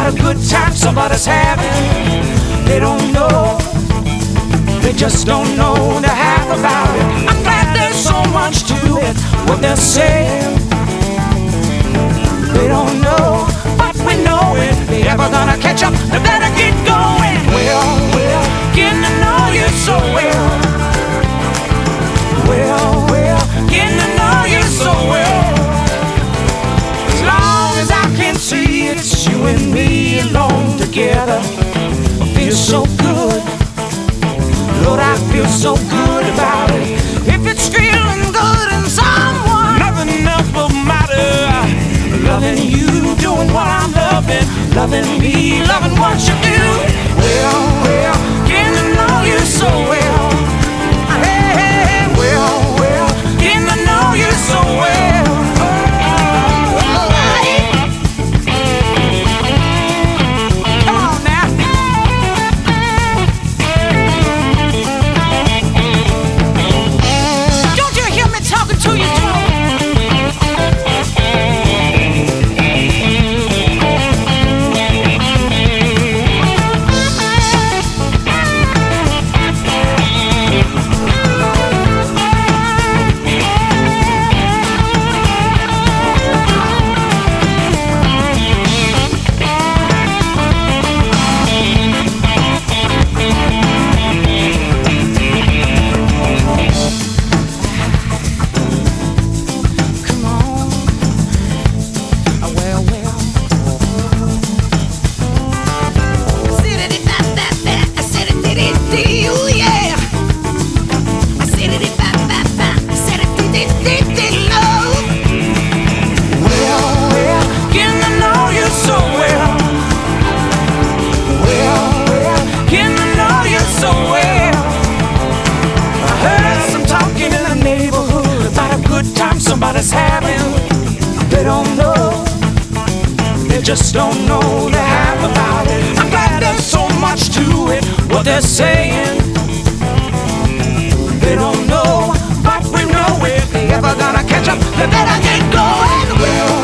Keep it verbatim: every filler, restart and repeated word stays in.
a good time somebody's having. They don't know, they just don't know the half about it. I'm glad there's so much to it, what they're saying. They don't know, but we know it. They ever gonna catch up, they better get going. Well, well, getting to know you so well. Well, well, getting to know you so well. As long as I can see it's you and me alone together. I feel so good, Lord, I feel so good about it. If it's feeling good in someone, nothing else will matter. Loving you, doing what I'm loving, loving me, loving what you do. Well, well, getting to know you so well. Hey, hey, hey, well, well, getting to know you so well. Come on now. Don't you hear me talking to you, Joe? Somebody's having, they don't know, they just don't know the half about it. I'm glad there's so much to it, what they're saying. They don't know, but we know it. They ever gonna catch up, they better get going. Well,